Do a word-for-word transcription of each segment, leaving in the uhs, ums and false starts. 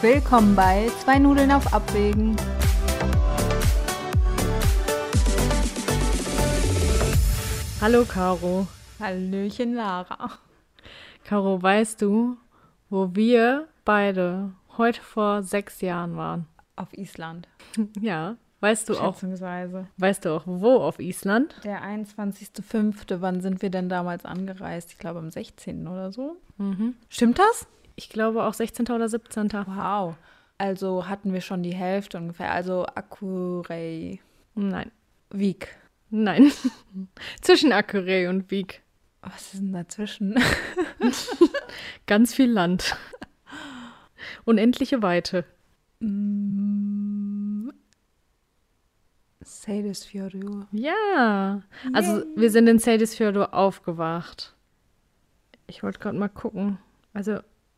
Willkommen bei Zwei Nudeln auf Abwägen. Hallo Caro. Hallöchen Lara. Caro, weißt du, wo wir beide heute vor sechs Jahren waren? Auf Island. Ja. Weißt du auch, Schätzungsweise. weißt du auch, wo auf Island? Der einundzwanzigster fünfte Wann sind wir denn damals angereist? Ich glaube am sechzehnten oder so. Mhm. Stimmt das? Ich glaube auch sechzehnten oder siebzehnten Wow. Also hatten wir schon die Hälfte ungefähr. Also Akurey. Nein. Wiek. Nein. Zwischen Akurey und Wiek. Was ist denn dazwischen? Ganz viel Land. Unendliche Weite. Mm. Seyðisfjörður. Ja. Also Yay. wir sind in Seyðisfjörður aufgewacht. Ich wollte gerade mal gucken. Also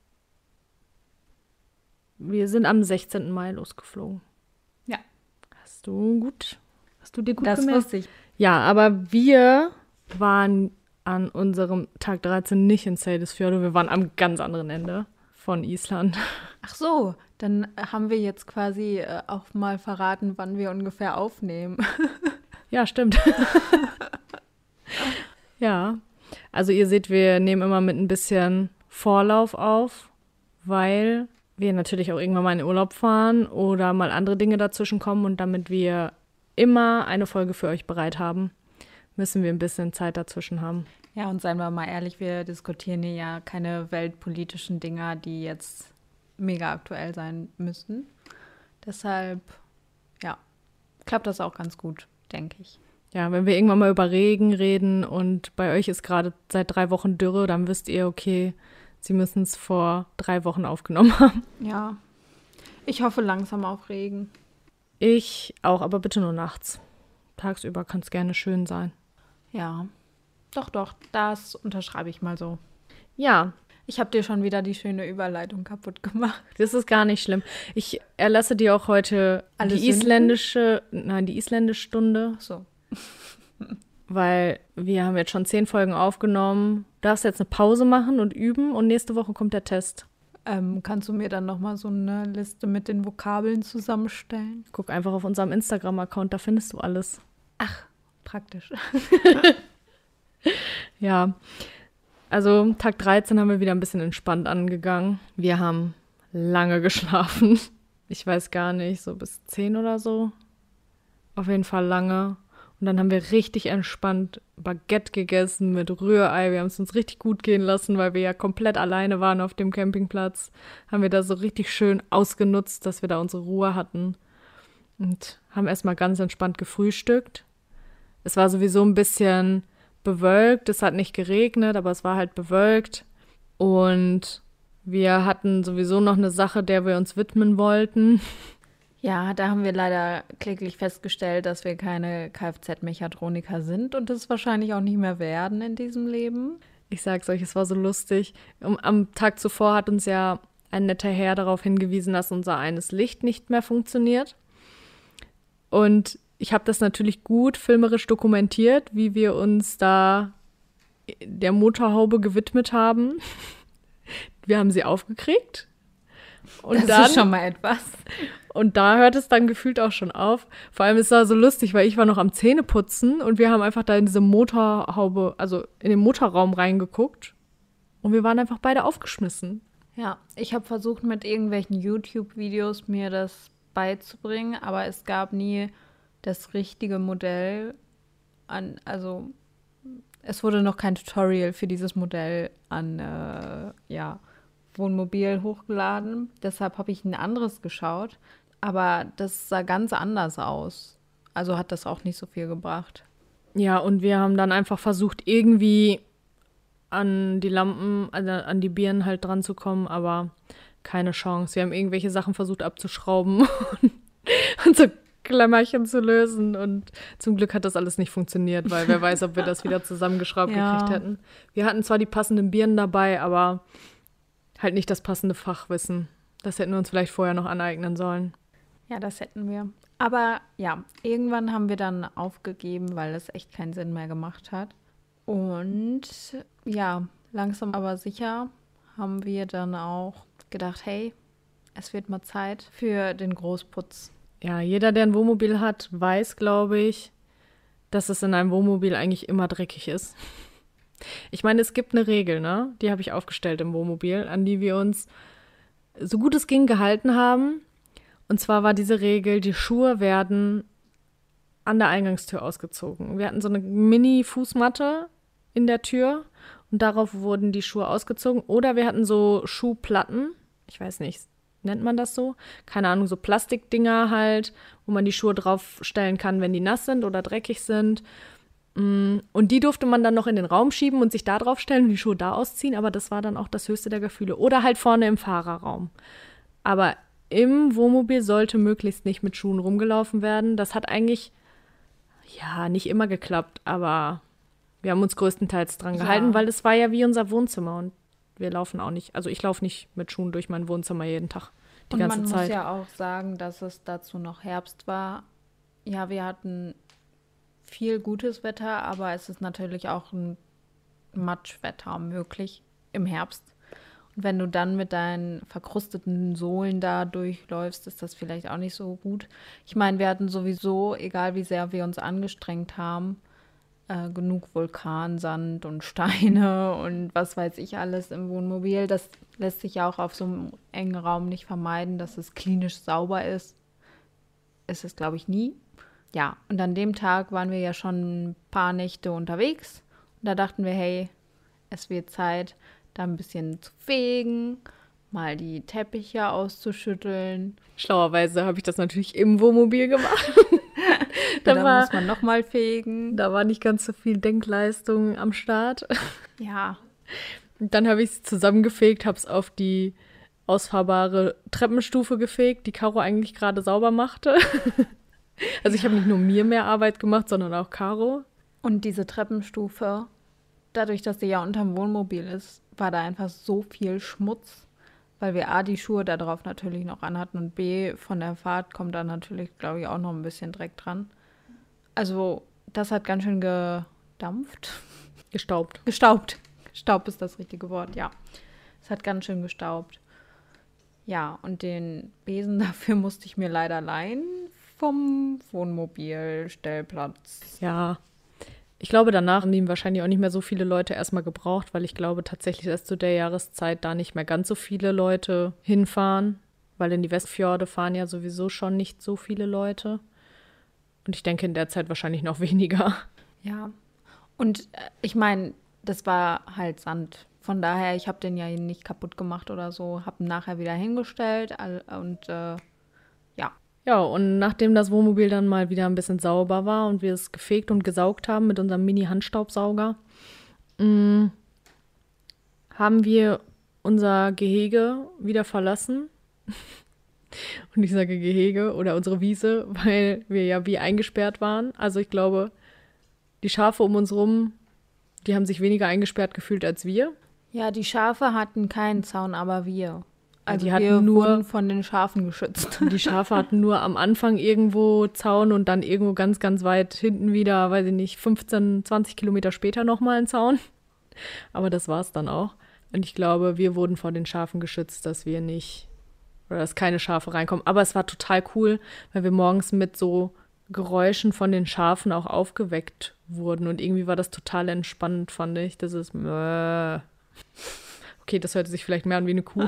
wir sind am sechzehnten Mai losgeflogen. Ja. Hast du gut, hast du dir gut Das gemerkt? wusste ich. Ja, aber wir waren an unserem Tag dreizehn nicht in Seyðisfjörður. Wir waren am ganz anderen Ende von Island. Ach so, dann haben wir jetzt quasi äh, auch mal verraten, wann wir ungefähr aufnehmen. Ja, stimmt. Ja, also ihr seht, wir nehmen immer mit ein bisschen Vorlauf auf, weil wir natürlich auch irgendwann mal in den Urlaub fahren oder mal andere Dinge dazwischen kommen, und damit wir immer eine Folge für euch bereit haben, müssen wir ein bisschen Zeit dazwischen haben. Ja, und seien wir mal ehrlich, wir diskutieren hier ja keine weltpolitischen Dinger, die jetzt mega aktuell sein müssen. Deshalb, ja, klappt das auch ganz gut, denke ich. Ja, wenn wir irgendwann mal über Regen reden und bei euch ist gerade seit drei Wochen Dürre, dann wisst ihr, okay, sie müssen es vor drei Wochen aufgenommen haben. Ja, ich hoffe langsam auf Regen. Ich auch, aber bitte nur nachts. Tagsüber kann es gerne schön sein. Ja, doch, doch, das unterschreibe ich mal so. Ja, Ich habe dir schon wieder die schöne Überleitung kaputt gemacht. das ist gar nicht schlimm. Ich erlasse dir auch heute Alle die Sünden? isländische, nein, die isländische Stunde, Ach so. weil wir haben jetzt schon zehn Folgen aufgenommen. Du darfst jetzt eine Pause machen und üben, und nächste Woche kommt der Test. Ähm, kannst du mir dann nochmal so eine Liste mit den Vokabeln zusammenstellen? Guck einfach auf unserem Instagram-Account, da findest du alles. Ach, praktisch. Ja, also Tag dreizehn haben wir wieder ein bisschen entspannt angegangen. Wir haben lange geschlafen. Ich weiß gar nicht, so bis zehn oder so. Auf jeden Fall lange. Und dann haben wir richtig entspannt Baguette gegessen mit Rührei. Wir haben es uns richtig gut gehen lassen, weil wir ja komplett alleine waren auf dem Campingplatz. Haben wir da so richtig schön ausgenutzt, dass wir da unsere Ruhe hatten. Und haben erstmal ganz entspannt gefrühstückt. Es war sowieso ein bisschen bewölkt. Es hat nicht geregnet, aber es war halt bewölkt. Und wir hatten sowieso noch eine Sache, der wir uns widmen wollten. Ja, da haben wir leider kläglich festgestellt, dass wir keine Kfz-Mechatroniker sind und es wahrscheinlich auch nicht mehr werden in diesem Leben. Ich sag's euch, es war so lustig. Um, am Tag zuvor hat uns ja ein netter Herr darauf hingewiesen, dass unser eines Licht nicht mehr funktioniert. Und ich habe das natürlich gut filmerisch dokumentiert, wie wir uns da der Motorhaube gewidmet haben. Wir haben sie aufgekriegt. Und das dann, ist schon mal etwas. Und da hört es dann gefühlt auch schon auf. Vor allem ist es so lustig, weil ich war noch am Zähneputzen und wir haben einfach da in diese Motorhaube, also in den Motorraum reingeguckt. Und wir waren einfach beide aufgeschmissen. Ja, ich habe versucht, mit irgendwelchen YouTube-Videos mir das beizubringen, aber es gab nie das richtige Modell an, also es wurde noch kein Tutorial für dieses Modell an, äh, ja, Wohnmobil hochgeladen. Deshalb habe ich ein anderes geschaut, aber das sah ganz anders aus. Also hat das auch nicht so viel gebracht. Ja, und wir haben dann einfach versucht, irgendwie an die Lampen, also an die Birnen halt dran zu kommen, aber keine Chance. Wir haben irgendwelche Sachen versucht abzuschrauben und so Klammerchen zu lösen, und zum Glück hat das alles nicht funktioniert, weil wer weiß, ob wir das wieder zusammengeschraubt Ja. gekriegt hätten. Wir hatten zwar die passenden Birnen dabei, aber halt nicht das passende Fachwissen. Das hätten wir uns vielleicht vorher noch aneignen sollen. Ja, das hätten wir. Aber ja, irgendwann haben wir dann aufgegeben, weil es echt keinen Sinn mehr gemacht hat. Und ja, langsam aber sicher haben wir dann auch gedacht, hey, es wird mal Zeit für den Großputz. Ja, jeder, der ein Wohnmobil hat, weiß, glaube ich, dass es in einem Wohnmobil eigentlich immer dreckig ist. Ich meine, es gibt eine Regel, ne? Die habe ich aufgestellt im Wohnmobil, an die wir uns so gut es ging gehalten haben. Und zwar war diese Regel, die Schuhe werden an der Eingangstür ausgezogen. Wir hatten so eine Mini-Fußmatte in der Tür und darauf wurden die Schuhe ausgezogen. Oder wir hatten so Schuhplatten, ich weiß nicht, nennt man das so? Keine Ahnung, so Plastikdinger halt, wo man die Schuhe draufstellen kann, wenn die nass sind oder dreckig sind. Und die durfte man dann noch in den Raum schieben und sich da draufstellen und die Schuhe da ausziehen, aber das war dann auch das höchste der Gefühle. Oder halt vorne im Fahrerraum. Aber im Wohnmobil sollte möglichst nicht mit Schuhen rumgelaufen werden. Das hat eigentlich, ja, nicht immer geklappt, aber wir haben uns größtenteils dran gehalten, Ja. weil es war ja wie unser Wohnzimmer und wir laufen auch nicht, also ich laufe nicht mit Schuhen durch mein Wohnzimmer jeden Tag, die Und ganze man Zeit. muss ja auch sagen, dass es dazu noch Herbst war. Ja, wir hatten viel gutes Wetter, aber es ist natürlich auch ein Matschwetter möglich im Herbst. Und wenn du dann mit deinen verkrusteten Sohlen da durchläufst, ist das vielleicht auch nicht so gut. Ich meine, wir hatten sowieso, egal wie sehr wir uns angestrengt haben, äh, genug Vulkansand und Steine und was weiß ich alles im Wohnmobil. Das lässt sich ja auch auf so einem engen Raum nicht vermeiden, dass es klinisch sauber ist. Ist es, glaube ich, nie. Ja, und an dem Tag waren wir ja schon ein paar Nächte unterwegs. Und da dachten wir, hey, es wird Zeit, da ein bisschen zu fegen, mal die Teppiche auszuschütteln. Schlauerweise habe ich das natürlich im Wohnmobil gemacht. Da da, war, muss man nochmal fegen. da war nicht ganz so viel Denkleistung am Start. Ja, Und dann habe ich es zusammengefegt, habe es auf die ausfahrbare Treppenstufe gefegt, die Caro eigentlich gerade sauber machte. Also ich habe nicht nur mir mehr Arbeit gemacht, sondern auch Caro. und diese Treppenstufe, dadurch, dass sie ja unterm Wohnmobil ist, war da einfach so viel Schmutz, weil wir A, die Schuhe da drauf natürlich noch anhatten und B, von der Fahrt kommt da natürlich, glaube ich, auch noch ein bisschen Dreck dran. Also das hat ganz schön gedampft. Gestaubt. Gestaubt. Staub ist das richtige Wort, ja. Es hat ganz schön gestaubt. Ja, und den Besen dafür musste ich mir leider leihen vom Wohnmobilstellplatz. Ja. Ich glaube, danach haben die wahrscheinlich auch nicht mehr so viele Leute erstmal gebraucht, weil ich glaube tatsächlich, dass zu der Jahreszeit da nicht mehr ganz so viele Leute hinfahren, weil in die Westfjorde fahren ja sowieso schon nicht so viele Leute. Und ich denke in der Zeit wahrscheinlich noch weniger. Ja, und äh, ich meine, das war halt Sand. Von daher, ich habe den ja nicht kaputt gemacht oder so, habe ihn nachher wieder hingestellt all- und äh, ja. Ja, und nachdem das Wohnmobil dann mal wieder ein bisschen sauber war und wir es gefegt und gesaugt haben mit unserem Mini-Handstaubsauger, mh, haben wir unser Gehege wieder verlassen. Und ich sage Gehege oder unsere Wiese, weil wir ja wie eingesperrt waren. Also ich glaube, die Schafe um uns rum, die haben sich weniger eingesperrt gefühlt als wir. Ja, die Schafe hatten keinen Zaun, aber wir. Also die wir hatten nur- wurden von den Schafen geschützt. Die Schafe hatten nur am Anfang irgendwo Zaun und dann irgendwo ganz, ganz weit hinten wieder, weiß ich nicht, fünfzehn, zwanzig Kilometer später nochmal ein Zaun. Aber das war es dann auch. Und ich glaube, wir wurden vor den Schafen geschützt, dass wir nicht, oder dass keine Schafe reinkommen. Aber es war total cool, weil wir morgens mit so Geräuschen von den Schafen auch aufgeweckt wurden. Und irgendwie war das total entspannend, fand ich. Das ist Mäh. Okay, das hört sich vielleicht mehr an wie eine Kuh.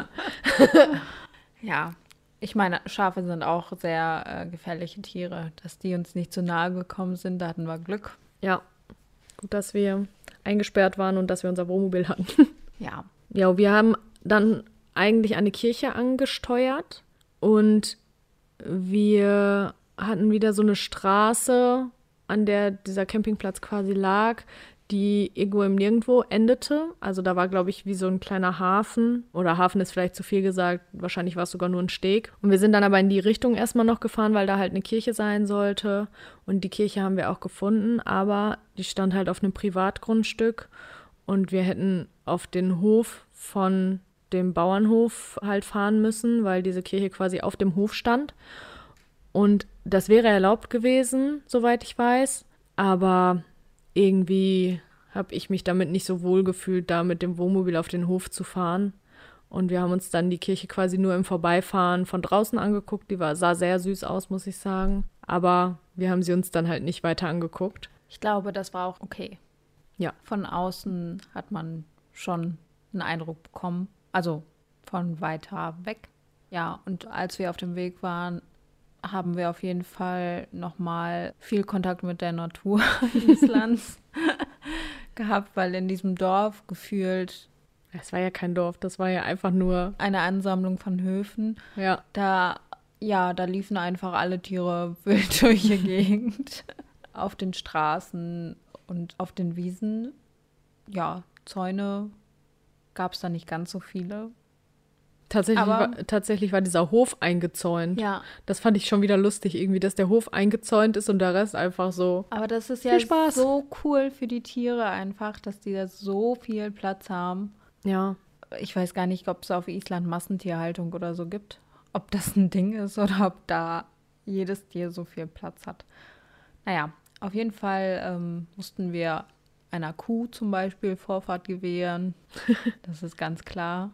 Ja, ich meine, Schafe sind auch sehr äh, gefährliche Tiere. Dass die uns nicht zu nahe gekommen sind, da hatten wir Glück. Ja, gut, dass wir eingesperrt waren und dass wir unser Wohnmobil hatten. Ja, Ja, wir haben dann eigentlich eine Kirche angesteuert und wir hatten wieder so eine Straße, an der dieser Campingplatz quasi lag, die irgendwo im Nirgendwo endete. Also da war, glaube ich, wie so ein kleiner Hafen. Oder Hafen ist vielleicht zu viel gesagt. Wahrscheinlich war es sogar nur ein Steg. Und wir sind dann aber in die Richtung erstmal noch gefahren, weil da halt eine Kirche sein sollte. Und die Kirche haben wir auch gefunden. Aber die stand halt auf einem Privatgrundstück. Und wir hätten auf den Hof von dem Bauernhof halt fahren müssen, weil diese Kirche quasi auf dem Hof stand. Und das wäre erlaubt gewesen, soweit ich weiß. Aber irgendwie habe ich mich damit nicht so wohl gefühlt, da mit dem Wohnmobil auf den Hof zu fahren. Und wir haben uns dann die Kirche quasi nur im Vorbeifahren von draußen angeguckt. Die war, sah sehr süß aus, muss ich sagen. Aber wir haben sie uns dann halt nicht weiter angeguckt. Ich glaube, das war auch okay. Ja. Von außen hat man schon einen Eindruck bekommen. Also von weiter weg. Ja, und als wir auf dem Weg waren, haben wir auf jeden Fall nochmal viel Kontakt mit der Natur Islands gehabt, weil in diesem Dorf gefühlt Es war ja kein Dorf, das war ja einfach nur... eine Ansammlung von Höfen. Ja. Da, ja, da liefen einfach alle Tiere wild durch die Gegend. Auf den Straßen und auf den Wiesen. Ja, Zäune gab es da nicht ganz so viele. Tatsächlich, Aber- war, tatsächlich war dieser Hof eingezäunt. Ja, Das fand ich schon wieder lustig, irgendwie, dass der Hof eingezäunt ist und der Rest einfach so... aber das ist Viel ja Spaß. so cool für die Tiere einfach, dass die da so viel Platz haben. Ja, Ich weiß gar nicht, ob es auf Island Massentierhaltung oder so gibt. Ob das ein Ding ist oder ob da jedes Tier so viel Platz hat. Naja, auf jeden Fall ähm, mussten wir einer Kuh zum Beispiel Vorfahrt gewähren. Das ist ganz klar.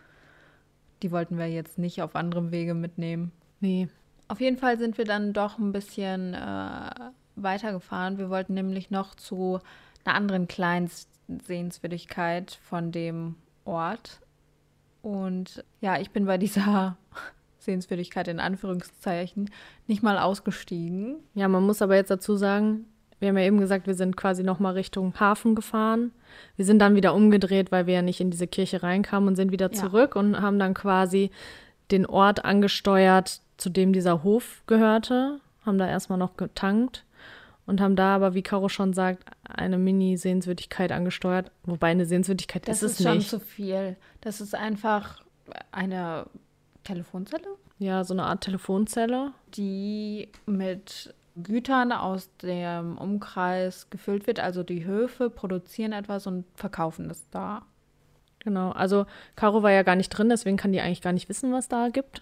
Die wollten wir jetzt nicht auf anderem Wege mitnehmen. nee. Auf jeden Fall sind wir dann doch ein bisschen äh, weitergefahren. Wir wollten nämlich noch zu einer anderen kleinen Sehenswürdigkeit von dem Ort. Und ja, ich bin bei dieser Sehenswürdigkeit in Anführungszeichen nicht mal ausgestiegen. Ja, man muss aber jetzt dazu sagen, wir haben ja eben gesagt, wir sind quasi nochmal Richtung Hafen gefahren. Wir sind dann wieder umgedreht, weil wir ja nicht in diese Kirche reinkamen und sind wieder Ja. zurück und haben dann quasi den Ort angesteuert, zu dem dieser Hof gehörte. Haben da erstmal noch getankt und haben da aber, wie Caro schon sagt, eine Mini-Sehenswürdigkeit angesteuert. Wobei eine Sehenswürdigkeit Das ist ist es schon nicht. zu viel. Das ist einfach eine Telefonzelle, Ja, so eine Art Telefonzelle. die mit Gütern aus dem Umkreis gefüllt wird. Also die Höfe produzieren etwas und verkaufen es da. Genau, also Caro war ja gar nicht drin, deswegen kann die eigentlich gar nicht wissen, was da gibt.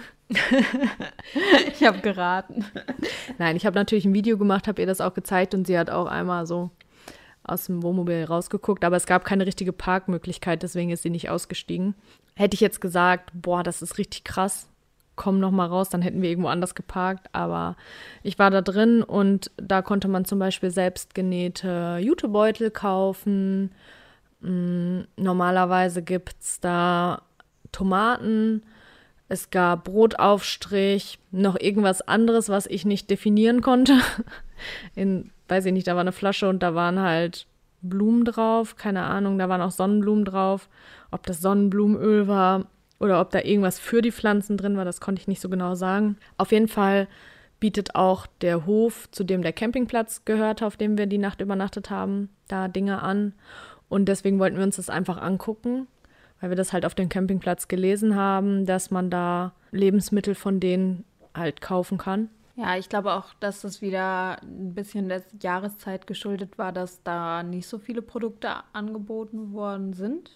Ich habe geraten. Nein, ich habe natürlich ein Video gemacht, habe ihr das auch gezeigt und sie hat auch einmal so aus dem Wohnmobil rausgeguckt, aber es gab keine richtige Parkmöglichkeit, deswegen ist sie nicht ausgestiegen. Hätte ich jetzt gesagt, boah, das ist richtig krass, komm noch mal raus, dann hätten wir irgendwo anders geparkt, aber ich war da drin und da konnte man zum Beispiel selbstgenähte Jutebeutel kaufen. Mm, Normalerweise gibt es da Tomaten, es gab Brotaufstrich, noch irgendwas anderes, was ich nicht definieren konnte. In, weiß ich nicht, da war eine Flasche und da waren halt Blumen drauf, keine Ahnung, da waren auch Sonnenblumen drauf. Ob das Sonnenblumenöl war oder ob da irgendwas für die Pflanzen drin war, das konnte ich nicht so genau sagen. Auf jeden Fall bietet auch der Hof, zu dem der Campingplatz gehörte, auf dem wir die Nacht übernachtet haben, da Dinge an. Und deswegen wollten wir uns das einfach angucken, weil wir das halt auf dem Campingplatz gelesen haben, dass man da Lebensmittel von denen halt kaufen kann. Ja, ich glaube auch, dass das wieder ein bisschen der Jahreszeit geschuldet war, dass da nicht so viele Produkte angeboten worden sind.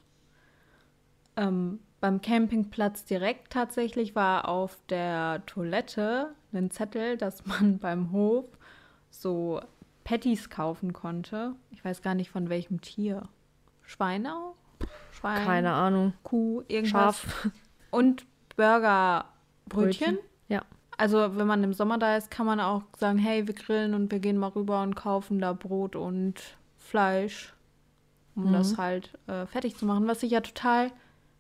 Ähm, beim Campingplatz direkt tatsächlich war auf der Toilette ein Zettel, dass man beim Hof so Patties kaufen konnte. Ich weiß gar nicht von welchem Tier. Schweine auch? Schwein, Keine Ahnung. Kuh, irgendwas. Schaf. Und Burgerbrötchen. Brötchen. Ja. Also wenn man im Sommer da ist, kann man auch sagen, hey, wir grillen und wir gehen mal rüber und kaufen da Brot und Fleisch, um Mhm. das halt äh, fertig zu machen, was ich ja total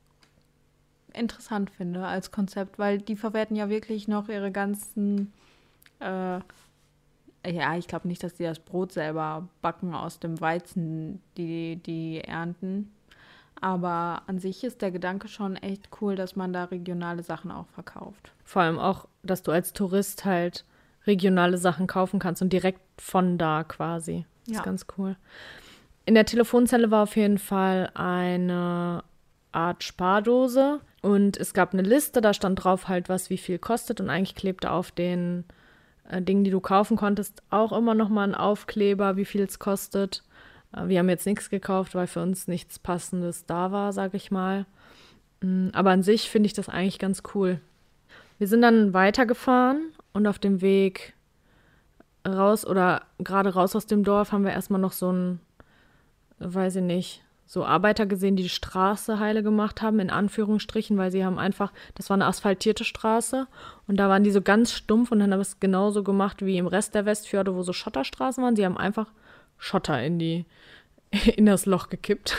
interessant finde als Konzept, weil die verwerten ja wirklich noch ihre ganzen, äh, ja, ich glaube nicht, dass die das Brot selber backen aus dem Weizen, die die ernten. Aber an sich ist der Gedanke schon echt cool, dass man da regionale Sachen auch verkauft. Vor allem auch, dass du als Tourist halt regionale Sachen kaufen kannst und direkt von da quasi. Das Ja. ist ganz cool. In der Telefonzelle war auf jeden Fall eine Art Spardose und es gab eine Liste, da stand drauf halt, was wie viel kostet und eigentlich klebte auf den äh, Dingen, die du kaufen konntest, auch immer noch mal ein Aufkleber, wie viel es kostet. Äh, wir haben jetzt nichts gekauft, weil für uns nichts Passendes da war, sag ich mal. Mm, Aber an sich finde ich das eigentlich ganz cool. Wir sind dann weitergefahren und auf dem Weg raus oder gerade raus aus dem Dorf haben wir erstmal noch so ein, weiß ich nicht, so Arbeiter gesehen, die die Straße heile gemacht haben, in Anführungsstrichen, weil sie haben einfach, das war eine asphaltierte Straße und da waren die so ganz stumpf und dann haben es genauso gemacht wie im Rest der Westfjorde, wo so Schotterstraßen waren. Sie haben einfach Schotter in die, in das Loch gekippt.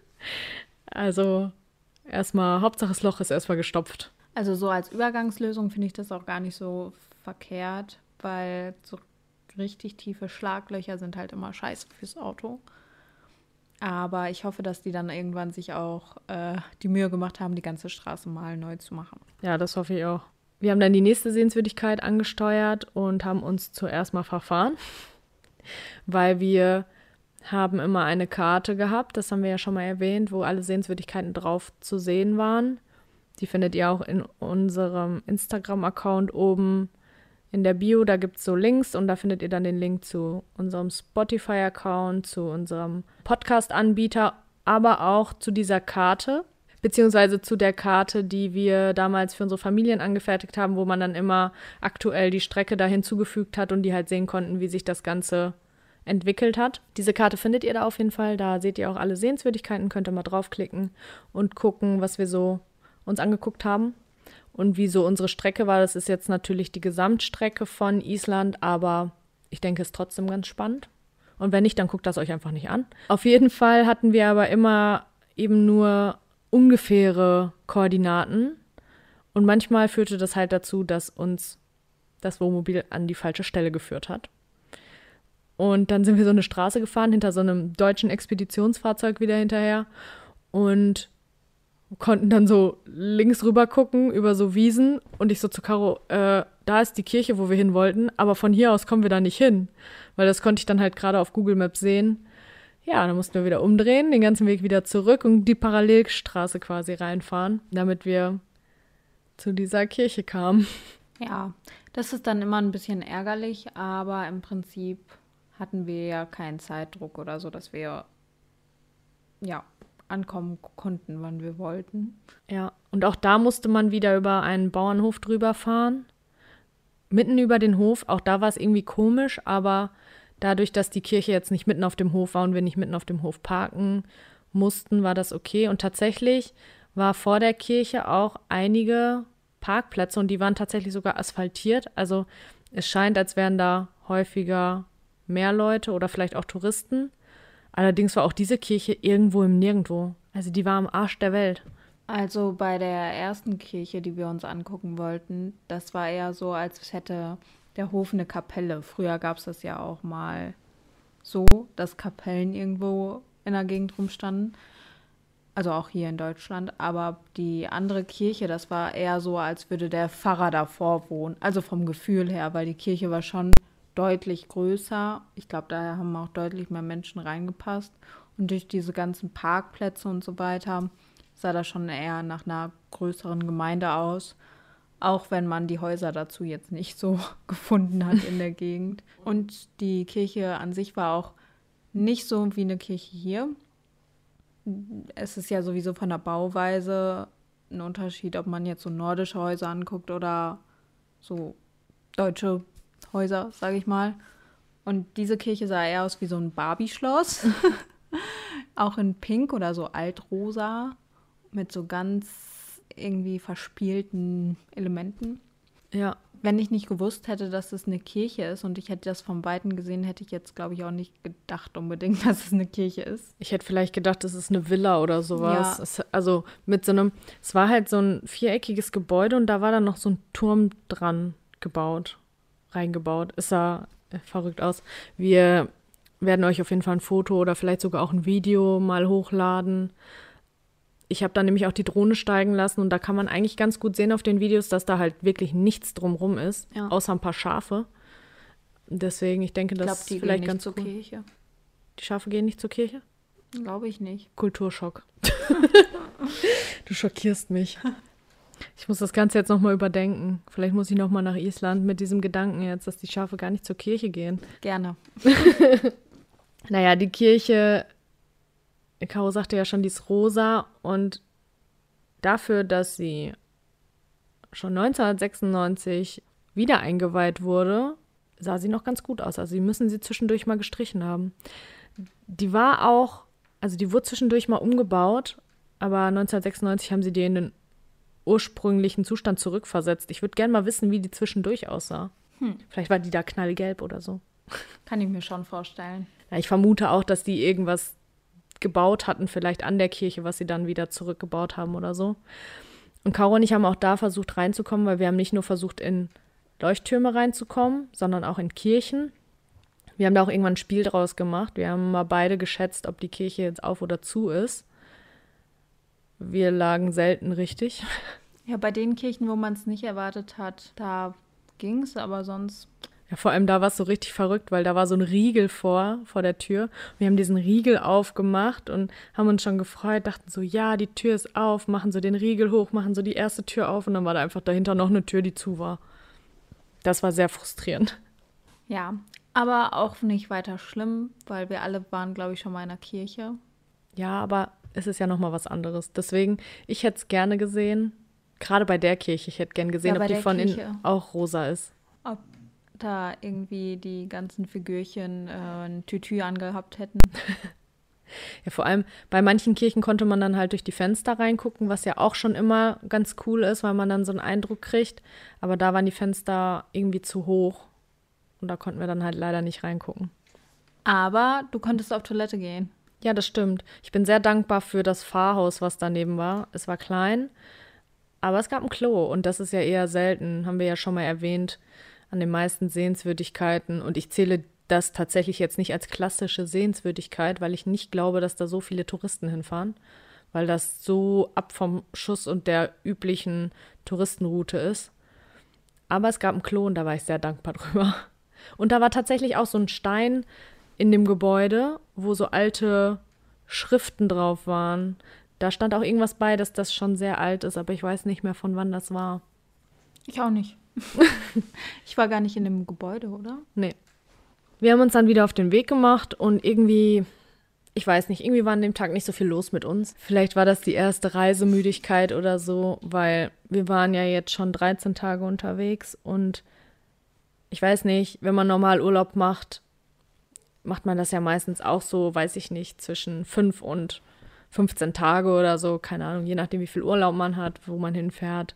Also erstmal, Hauptsache das Loch ist erstmal gestopft. Also so als Übergangslösung finde ich das auch gar nicht so verkehrt, weil so richtig tiefe Schlaglöcher sind halt immer scheiße fürs Auto. Aber ich hoffe, dass die dann irgendwann sich auch äh, die Mühe gemacht haben, die ganze Straße mal neu zu machen. Ja, das hoffe ich auch. Wir haben dann die nächste Sehenswürdigkeit angesteuert und haben uns zuerst mal verfahren, weil wir haben immer eine Karte gehabt, das haben wir ja schon mal erwähnt, wo alle Sehenswürdigkeiten drauf zu sehen waren. Die findet ihr auch in unserem Instagram-Account oben in der Bio, da gibt es so Links und da findet ihr dann den Link zu unserem Spotify-Account, zu unserem Podcast-Anbieter, aber auch zu dieser Karte, beziehungsweise zu der Karte, die wir damals für unsere Familien angefertigt haben, wo man dann immer aktuell die Strecke da hinzugefügt hat und die halt sehen konnten, wie sich das Ganze entwickelt hat. Diese Karte findet ihr da auf jeden Fall, da seht ihr auch alle Sehenswürdigkeiten, könnt ihr mal draufklicken und gucken, was wir so uns angeguckt haben. Und wie so unsere Strecke war, das ist jetzt natürlich die Gesamtstrecke von Island, aber ich denke, es ist trotzdem ganz spannend. Und wenn nicht, dann guckt das euch einfach nicht an. Auf jeden Fall hatten wir aber immer eben nur ungefähre Koordinaten. Und manchmal führte das halt dazu, dass uns das Wohnmobil an die falsche Stelle geführt hat. Und dann sind wir so eine Straße gefahren, hinter so einem deutschen Expeditionsfahrzeug wieder hinterher. Und konnten dann so links rüber gucken über so Wiesen und ich so zu Caro, äh, da ist die Kirche, wo wir hin wollten, aber von hier aus kommen wir da nicht hin, weil das konnte ich dann halt gerade auf Google Maps sehen. Ja, dann mussten wir wieder umdrehen, den ganzen Weg wieder zurück und die Parallelstraße quasi reinfahren, damit wir zu dieser Kirche kamen. Ja, das ist dann immer ein bisschen ärgerlich, aber im Prinzip hatten wir ja keinen Zeitdruck oder so, dass wir ja ankommen konnten, wann wir wollten. Ja, und auch da musste man wieder über einen Bauernhof drüber fahren. Mitten über den Hof, auch da war es irgendwie komisch, aber dadurch, dass die Kirche jetzt nicht mitten auf dem Hof war und wir nicht mitten auf dem Hof parken mussten, war das okay. Und tatsächlich war vor der Kirche auch einige Parkplätze und die waren tatsächlich sogar asphaltiert. Also es scheint, als wären da häufiger mehr Leute oder vielleicht auch Touristen. Allerdings war auch diese Kirche irgendwo im Nirgendwo. Also die war am Arsch der Welt. Also bei der ersten Kirche, die wir uns angucken wollten, das war eher so, als hätte der Hof eine Kapelle. Früher gab es das ja auch mal so, dass Kapellen irgendwo in der Gegend rumstanden. Also auch hier in Deutschland. Aber die andere Kirche, das war eher so, als würde der Pfarrer davor wohnen. Also vom Gefühl her, weil die Kirche war schon deutlich größer. Ich glaube, da haben auch deutlich mehr Menschen reingepasst. Und durch diese ganzen Parkplätze und so weiter sah das schon eher nach einer größeren Gemeinde aus. Auch wenn man die Häuser dazu jetzt nicht so gefunden hat in der Gegend. Und die Kirche an sich war auch nicht so wie eine Kirche hier. Es ist ja sowieso von der Bauweise ein Unterschied, ob man jetzt so nordische Häuser anguckt oder so deutsche Häuser, sage ich mal. Und diese Kirche sah eher aus wie so ein Barbie-Schloss. Auch in Pink oder so altrosa mit so ganz irgendwie verspielten Elementen. Ja. Wenn ich nicht gewusst hätte, dass es eine Kirche ist und ich hätte das vom Weiten gesehen, hätte ich jetzt, glaube ich, auch nicht gedacht unbedingt, dass es eine Kirche ist. Ich hätte vielleicht gedacht, es ist eine Villa oder sowas. Ja. Es, also mit so einem, es war halt so ein viereckiges Gebäude und da war dann noch so ein Turm dran gebaut, reingebaut. Es sah äh, verrückt aus. Wir werden euch auf jeden Fall ein Foto oder vielleicht sogar auch ein Video mal hochladen. Ich habe da nämlich auch die Drohne steigen lassen und da kann man eigentlich ganz gut sehen auf den Videos, dass da halt wirklich nichts drumrum ist, ja. Außer ein paar Schafe. Deswegen, ich denke, das ist vielleicht ganz zur cool. Kirche. Die Schafe gehen nicht zur Kirche? Glaube ich nicht. Kulturschock. Du schockierst mich. Ich muss das Ganze jetzt nochmal überdenken. Vielleicht muss ich nochmal nach Island mit diesem Gedanken jetzt, dass die Schafe gar nicht zur Kirche gehen. Gerne. Naja, die Kirche, Caro sagte ja schon, die ist rosa und dafür, dass sie schon neunzehnhundertsechsundneunzig wieder eingeweiht wurde, sah sie noch ganz gut aus. Also sie müssen sie zwischendurch mal gestrichen haben. Die war auch Also die wurde zwischendurch mal umgebaut, aber neunzehnhundertsechsundneunzig haben sie die in den ursprünglichen Zustand zurückversetzt. Ich würde gerne mal wissen, wie die zwischendurch aussah. Hm. Vielleicht war die da knallgelb oder so. Kann ich mir schon vorstellen. Ja, ich vermute auch, dass die irgendwas gebaut hatten, vielleicht an der Kirche, was sie dann wieder zurückgebaut haben oder so. Und Caro und ich haben auch da versucht reinzukommen, weil wir haben nicht nur versucht, in Leuchttürme reinzukommen, sondern auch in Kirchen. Wir haben da auch irgendwann ein Spiel draus gemacht. Wir haben mal beide geschätzt, ob die Kirche jetzt auf oder zu ist. Wir lagen selten richtig. Ja, bei den Kirchen, wo man es nicht erwartet hat, da ging es, aber sonst... Ja, vor allem da war es so richtig verrückt, weil da war so ein Riegel vor, vor der Tür. Wir haben diesen Riegel aufgemacht und haben uns schon gefreut, dachten so, ja, die Tür ist auf, machen so den Riegel hoch, machen so die erste Tür auf und dann war da einfach dahinter noch eine Tür, die zu war. Das war sehr frustrierend. Ja, aber auch nicht weiter schlimm, weil wir alle waren, glaube ich, schon mal in der Kirche. Ja, aber es ist ja nochmal was anderes. Deswegen, ich hätte es gerne gesehen, gerade bei der Kirche, ich hätte gerne gesehen, Ja, bei ob die der von Kirche. innen auch rosa ist. Ob da irgendwie die ganzen Figürchen äh, ein Tütü angehabt hätten. Ja, vor allem bei manchen Kirchen konnte man dann halt durch die Fenster reingucken, was ja auch schon immer ganz cool ist, weil man dann so einen Eindruck kriegt. Aber da waren die Fenster irgendwie zu hoch und da konnten wir dann halt leider nicht reingucken. Aber du konntest auf Toilette gehen. Ja, das stimmt. Ich bin sehr dankbar für das Pfarrhaus, was daneben war. Es war klein, aber es gab ein Klo und das ist ja eher selten, haben wir ja schon mal erwähnt, an den meisten Sehenswürdigkeiten. Und ich zähle das tatsächlich jetzt nicht als klassische Sehenswürdigkeit, weil ich nicht glaube, dass da so viele Touristen hinfahren, weil das so ab vom Schuss und der üblichen Touristenroute ist. Aber es gab ein Klo und da war ich sehr dankbar drüber. Und da war tatsächlich auch so ein Stein in dem Gebäude, wo so alte Schriften drauf waren. Da stand auch irgendwas bei, dass das schon sehr alt ist, aber ich weiß nicht mehr, von wann das war. Ich auch nicht. Ich war gar nicht in dem Gebäude, oder? Nee. Wir haben uns dann wieder auf den Weg gemacht und irgendwie, ich weiß nicht, irgendwie war an dem Tag nicht so viel los mit uns. Vielleicht war das die erste Reisemüdigkeit oder so, weil wir waren ja jetzt schon dreizehn Tage unterwegs und ich weiß nicht, wenn man normal Urlaub macht, macht man das ja meistens auch so, weiß ich nicht, zwischen fünf und fünfzehn Tage oder so, keine Ahnung, je nachdem, wie viel Urlaub man hat, wo man hinfährt.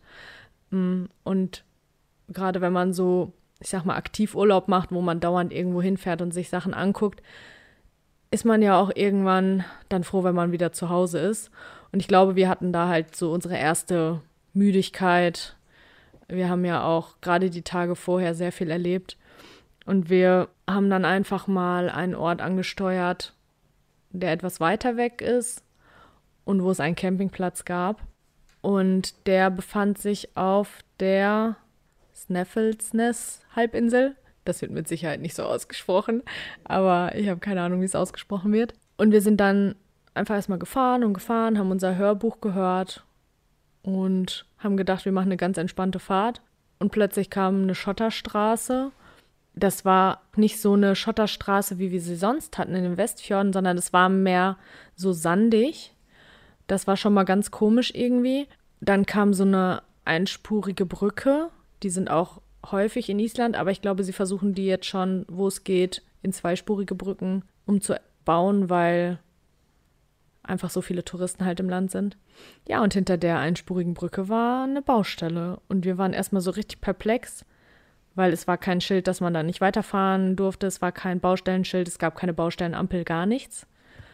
Und gerade wenn man so, ich sag mal, aktiv Urlaub macht, wo man dauernd irgendwo hinfährt und sich Sachen anguckt, ist man ja auch irgendwann dann froh, wenn man wieder zu Hause ist. Und ich glaube, wir hatten da halt so unsere erste Müdigkeit. Wir haben ja auch gerade die Tage vorher sehr viel erlebt. Und wir haben dann einfach mal einen Ort angesteuert, der etwas weiter weg ist und wo es einen Campingplatz gab. Und der befand sich auf der Snaefellsnes-Halbinsel. Das wird mit Sicherheit nicht so ausgesprochen, aber ich habe keine Ahnung, wie es ausgesprochen wird. Und wir sind dann einfach erstmal gefahren und gefahren, haben unser Hörbuch gehört und haben gedacht, wir machen eine ganz entspannte Fahrt. Und plötzlich kam eine Schotterstraße. Das war nicht so eine Schotterstraße, wie wir sie sonst hatten in den Westfjorden, sondern es war mehr so sandig. Das war schon mal ganz komisch irgendwie. Dann kam so eine einspurige Brücke. Die sind auch häufig in Island, aber ich glaube, sie versuchen die jetzt schon, wo es geht, in zweispurige Brücken umzubauen, weil einfach so viele Touristen halt im Land sind. Ja, und hinter der einspurigen Brücke war eine Baustelle. Und wir waren erstmal so richtig perplex, weil es war kein Schild, dass man da nicht weiterfahren durfte. Es war kein Baustellenschild, es gab keine Baustellenampel, gar nichts.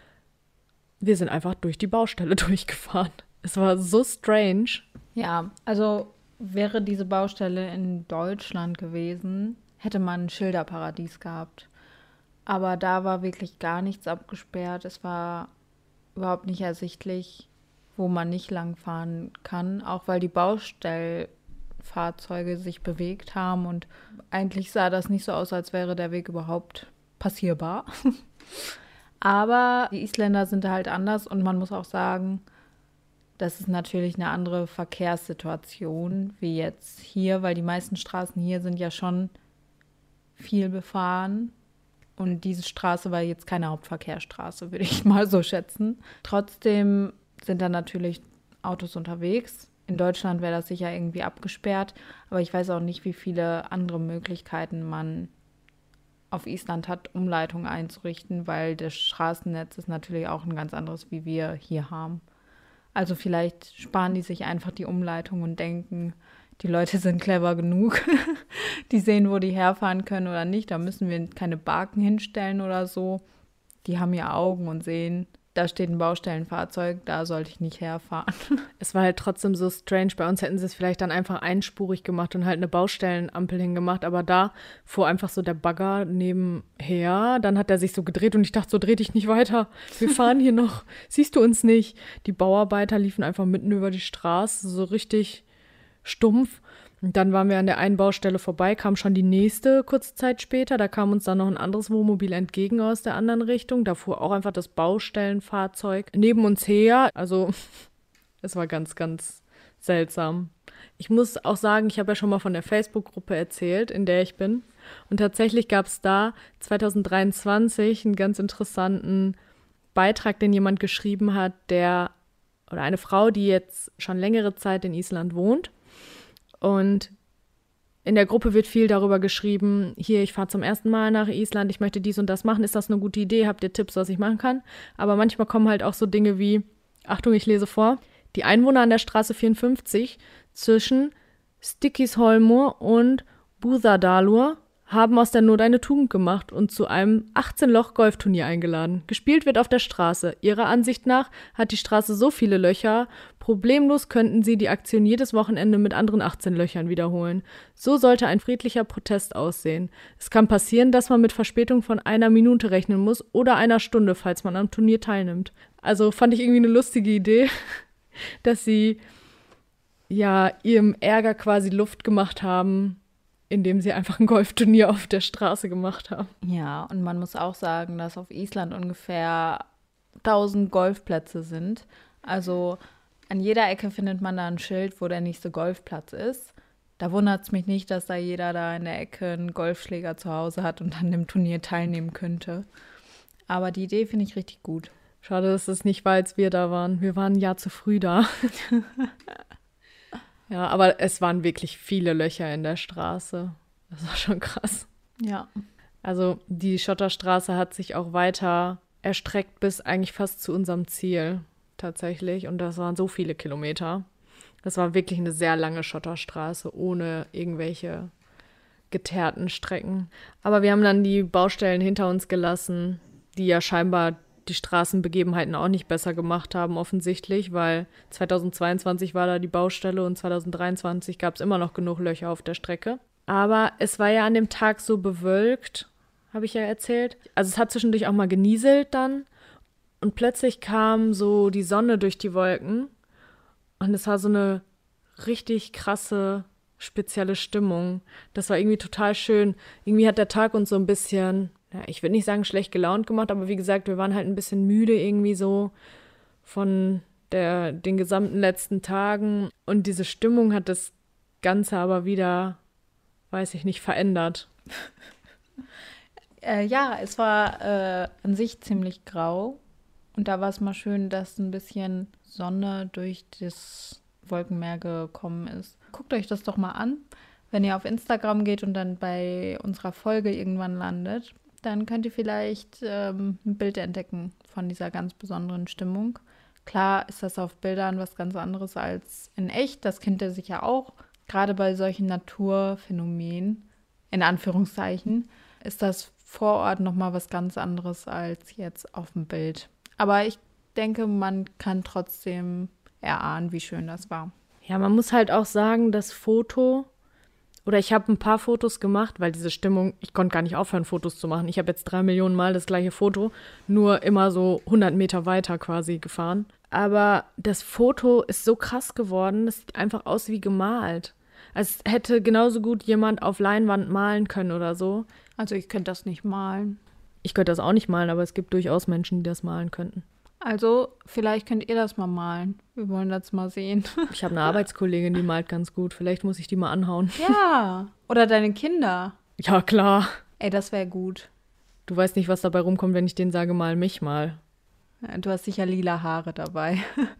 Wir sind einfach durch die Baustelle durchgefahren. Es war so strange. Ja, also wäre diese Baustelle in Deutschland gewesen, hätte man ein Schilderparadies gehabt. Aber da war wirklich gar nichts abgesperrt. Es war überhaupt nicht ersichtlich, wo man nicht langfahren kann, auch weil die Baustellfahrzeuge sich bewegt haben und eigentlich sah das nicht so aus, als wäre der Weg überhaupt passierbar. Aber die Isländer sind halt anders und man muss auch sagen, das ist natürlich eine andere Verkehrssituation wie jetzt hier, weil die meisten Straßen hier sind ja schon viel befahren. Und diese Straße war jetzt keine Hauptverkehrsstraße, würde ich mal so schätzen. Trotzdem sind da natürlich Autos unterwegs. In Deutschland wäre das sicher irgendwie abgesperrt. Aber ich weiß auch nicht, wie viele andere Möglichkeiten man auf Island hat, Umleitungen einzurichten, weil das Straßennetz ist natürlich auch ein ganz anderes, wie wir hier haben. Also vielleicht sparen die sich einfach die Umleitung und denken, die Leute sind clever genug, die sehen, wo die herfahren können oder nicht. Da müssen wir keine Barken hinstellen oder so. Die haben ja Augen und sehen, da steht ein Baustellenfahrzeug, da sollte ich nicht herfahren. Es war halt trotzdem so strange. Bei uns hätten sie es vielleicht dann einfach einspurig gemacht und halt eine Baustellenampel hingemacht. Aber da fuhr einfach so der Bagger nebenher. Dann hat er sich so gedreht und ich dachte so, dreh dich nicht weiter. Wir fahren hier noch. Siehst du uns nicht? Die Bauarbeiter liefen einfach mitten über die Straße, so richtig stumpf. Und dann waren wir an der einen Baustelle vorbei, kam schon die nächste kurze Zeit später. Da kam uns dann noch ein anderes Wohnmobil entgegen aus der anderen Richtung. Da fuhr auch einfach das Baustellenfahrzeug neben uns her. Also es war ganz, ganz seltsam. Ich muss auch sagen, ich habe ja schon mal von der Facebook-Gruppe erzählt, in der ich bin. Und tatsächlich gab es da zwanzig dreiundzwanzig einen ganz interessanten Beitrag, den jemand geschrieben hat, der, oder eine Frau, die jetzt schon längere Zeit in Island wohnt. Und in der Gruppe wird viel darüber geschrieben, hier, ich fahre zum ersten Mal nach Island, ich möchte dies und das machen, ist das eine gute Idee, habt ihr Tipps, was ich machen kann? Aber manchmal kommen halt auch so Dinge wie, Achtung, ich lese vor, die Einwohner an der Straße vierundfünfzig zwischen Stykkisholmur und Búðardalur haben aus der Not eine Tugend gemacht und zu einem achtzehn-Loch-Golfturnier eingeladen. Gespielt wird auf der Straße. Ihrer Ansicht nach hat die Straße so viele Löcher, problemlos könnten sie die Aktion jedes Wochenende mit anderen achtzehn Löchern wiederholen. So sollte ein friedlicher Protest aussehen. Es kann passieren, dass man mit Verspätung von einer Minute rechnen muss oder einer Stunde, falls man am Turnier teilnimmt. Also fand ich irgendwie eine lustige Idee, dass sie ja ihrem Ärger quasi Luft gemacht haben, indem sie einfach ein Golfturnier auf der Straße gemacht haben. Ja, und man muss auch sagen, dass auf Island ungefähr tausend Golfplätze sind. Also an jeder Ecke findet man da ein Schild, wo der nächste Golfplatz ist. Da wundert es mich nicht, dass da jeder da in der Ecke einen Golfschläger zu Hause hat und an dem Turnier teilnehmen könnte. Aber die Idee finde ich richtig gut. Schade, dass es nicht war, als wir da waren. Wir waren ein Jahr zu früh da. Ja, aber es waren wirklich viele Löcher in der Straße. Das war schon krass. Ja. Also die Schotterstraße hat sich auch weiter erstreckt bis eigentlich fast zu unserem Ziel tatsächlich. Und das waren so viele Kilometer. Das war wirklich eine sehr lange Schotterstraße ohne irgendwelche geteerten Strecken. Aber wir haben dann die Baustellen hinter uns gelassen, die ja scheinbar die Straßenbegebenheiten auch nicht besser gemacht haben, offensichtlich, weil zweitausendzweiundzwanzig war da die Baustelle und zweitausenddreiundzwanzig gab es immer noch genug Löcher auf der Strecke. Aber es war ja an dem Tag so bewölkt, habe ich ja erzählt. Also es hat zwischendurch auch mal genieselt dann und plötzlich kam so die Sonne durch die Wolken und es war so eine richtig krasse, spezielle Stimmung. Das war irgendwie total schön. Irgendwie hat der Tag uns so ein bisschen, ja, ich würde nicht sagen schlecht gelaunt gemacht, aber wie gesagt, wir waren halt ein bisschen müde irgendwie so von der, den gesamten letzten Tagen. Und diese Stimmung hat das Ganze aber wieder, weiß ich nicht, verändert. Äh, ja, es war äh, an sich ziemlich grau. Und da war es mal schön, dass ein bisschen Sonne durch das Wolkenmeer gekommen ist. Guckt euch das doch mal an. Wenn ihr auf Instagram geht und dann bei unserer Folge irgendwann landet, dann könnt ihr vielleicht ähm, ein Bild entdecken von dieser ganz besonderen Stimmung. Klar ist das auf Bildern was ganz anderes als in echt. Das kennt ihr sicher auch. Gerade bei solchen Naturphänomenen, in Anführungszeichen, ist das vor Ort nochmal was ganz anderes als jetzt auf dem Bild. Aber ich denke, man kann trotzdem erahnen, wie schön das war. Ja, man muss halt auch sagen, das Foto, oder ich habe ein paar Fotos gemacht, weil diese Stimmung, ich konnte gar nicht aufhören, Fotos zu machen. Ich habe jetzt drei Millionen Mal das gleiche Foto, nur immer so hundert Meter weiter quasi gefahren. Aber das Foto ist so krass geworden, das sieht einfach aus wie gemalt. Als hätte genauso gut jemand auf Leinwand malen können oder so. Also ich könnte das nicht malen. Ich könnte das auch nicht malen, aber es gibt durchaus Menschen, die das malen könnten. Also vielleicht könnt ihr das mal malen. Wir wollen das mal sehen. Ich habe eine Arbeitskollegin, die malt ganz gut. Vielleicht muss ich die mal anhauen. Ja, oder deine Kinder. Ja, klar. Ey, das wäre gut. Du weißt nicht, was dabei rumkommt, wenn ich denen sage, mal mich mal. Du hast sicher lila Haare dabei.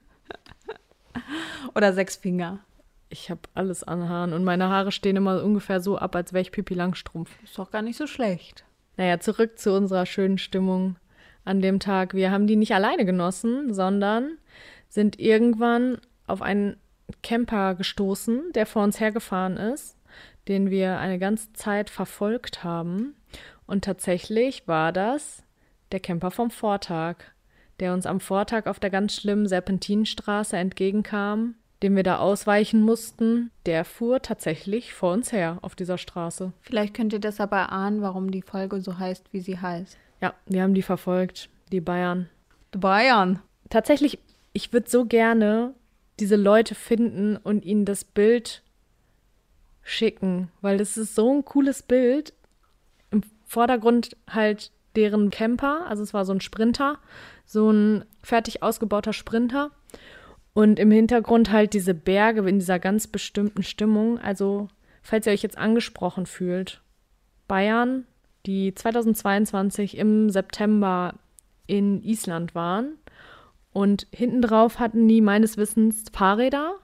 Oder sechs Finger. Ich habe alles an Haaren und meine Haare stehen immer ungefähr so ab, als wäre ich Pippi Langstrumpf. Ist doch gar nicht so schlecht. Naja, zurück zu unserer schönen Stimmung an dem Tag. Wir haben die nicht alleine genossen, sondern sind irgendwann auf einen Camper gestoßen, der vor uns hergefahren ist, den wir eine ganze Zeit verfolgt haben. Und tatsächlich war das der Camper vom Vortag, der uns am Vortag auf der ganz schlimmen Serpentinenstraße entgegenkam, dem wir da ausweichen mussten. Der fuhr tatsächlich vor uns her auf dieser Straße. Vielleicht könnt ihr das aber ahnen, warum die Folge so heißt, wie sie heißt. Ja, wir haben die verfolgt, die Bayern. Die Bayern. Tatsächlich, ich würde so gerne diese Leute finden und ihnen das Bild schicken, weil das ist so ein cooles Bild. Im Vordergrund halt deren Camper, also es war so ein Sprinter, so ein fertig ausgebauter Sprinter und im Hintergrund halt diese Berge in dieser ganz bestimmten Stimmung. Also, falls ihr euch jetzt angesprochen fühlt, Bayern, die zweitausendzweiundzwanzig im September in Island waren und hinten drauf hatten die meines Wissens Fahrräder